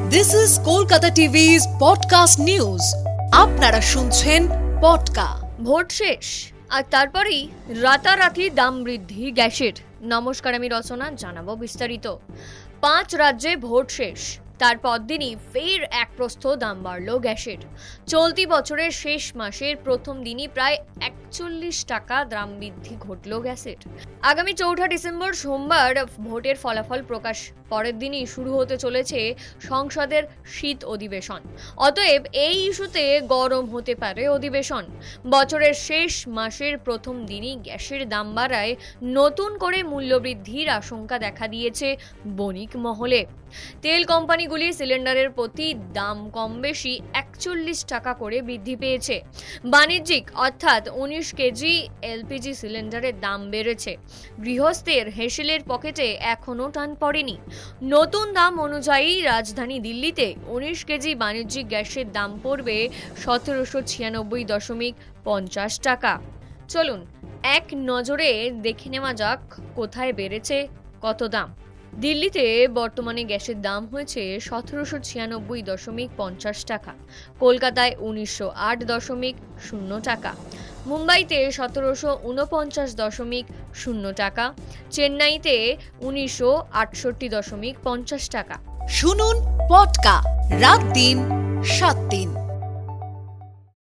This is Kolkata TV's podcast news. আপনারা শুনছেন পডকা। Vote শেষ আর তারপরেই রাতারাতি দাম বৃদ্ধি গ্যাসের। নমস্কার, আমি রচনা, জানাবো বিস্তারিত। 5 রাজ্যে ভোট শেষ, তারপর দিনই ফের এক প্রস্থ দাম বাড়ল গ্যাসের। চলতি বছরের শেষ মাসের প্রথম দিনই প্রায় 41 টাকা দাম বৃদ্ধি ঘটল গ্যাসের। আগামী 4 ডিসেম্বর সোমবার ভোটের ফলাফল প্রকাশ, পরের দিনই শুরু হতে চলেছে সংসদের শীত অধিবেশন। অতএব এই ইস্যুতে গরম হতে পারে অধিবেশন। বছরের শেষ মাসের প্রথম দিনই গ্যাসের দাম বাড়ায় নতুন করে মূল্যবৃদ্ধির আশঙ্কা দেখা দিয়েছে বণিক মহলে। তেল কোম্পানিগুলির সিলিন্ডারের প্রতি দাম কম বেশি 41 টাকা করে বৃদ্ধি পেয়েছে। বাণিজ্যিক অর্থাৎ 19 কেজি এলপিজি সিলিন্ডারের দাম বেড়েছে। গৃহস্থের হেসেলের পকেটে এখনও টান পড়েনি। নতুন দাম অনুযায়ী রাজধানী দিল্লিতে 19 কেজি বাণিজ্যিক গ্যাসের দাম পড়বে 1796.50 টাকা। চলুন এক নজরে দেখে নেওয়া যাক কোথায় বেড়েছে কত দাম। দিল্লিতে বর্তমানে গ্যাসের দাম হয়েছে 1796.50 টাকা, কলকাতায় 1908.0 টাকা, মুম্বাইতে 1749.0 টাকা, চেন্নাইতে 1968.50 টাকা। শুনুন পডকা, রাত দিন 7 দিন।